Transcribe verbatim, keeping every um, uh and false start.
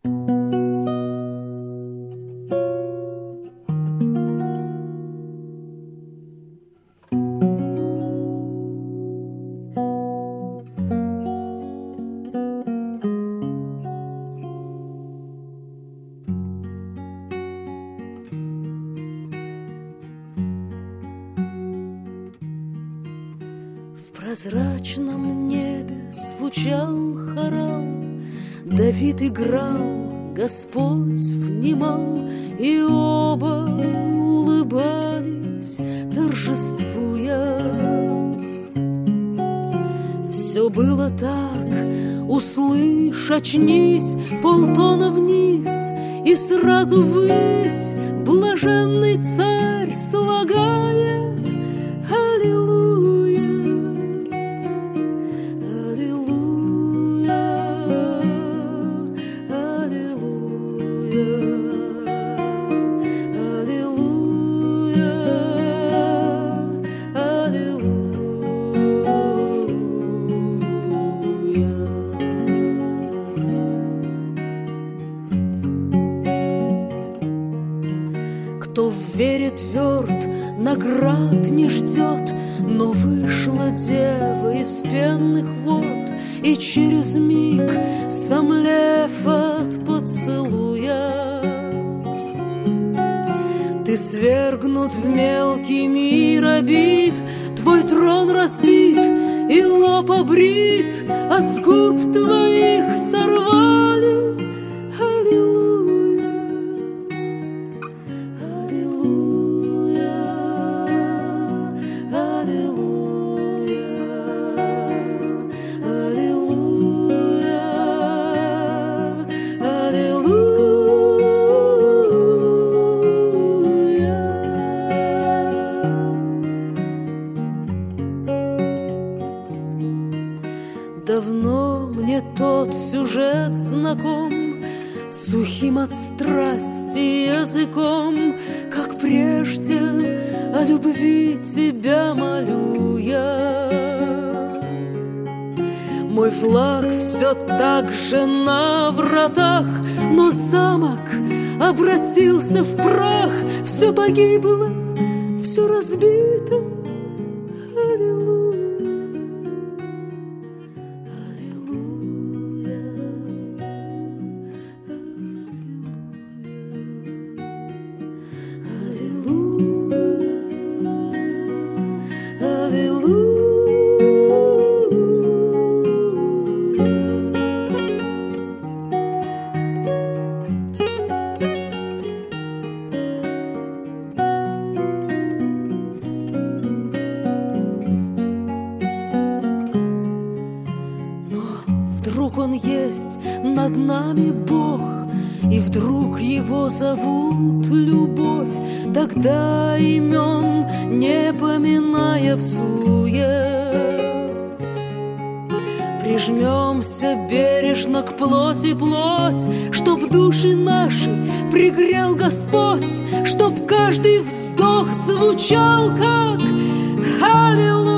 В прозрачном небе звучал хорал, Давид играл, Господь внимал, и оба улыбались, торжествуя. Все было так, услышь, очнись, полтона вниз, и сразу ввысь блаженный царь слагает аллилуйя. Кто в вере тверд, наград не ждет, но вышла дева из пенных вод, и через миг, сомлев от поцелуя, ты свергнут в мелкий мир обид, твой трон разбит и лоб обрит, а с губ твоих сорвали аллилуйя. Давно мне тот сюжет знаком, сухим от страсти языком, как прежде о любви тебя молю я. Мой флаг все так же на вратах, но замок обратился в прах, все погибло, все разбито. Аллилуйя. Вдруг он есть над нами Бог, и вдруг его зовут любовь, тогда имен не поминая всуе, прижмемся бережно к плоти плоть, чтоб души наши пригрел Господь, чтоб каждый вздох звучал как аллилуйя.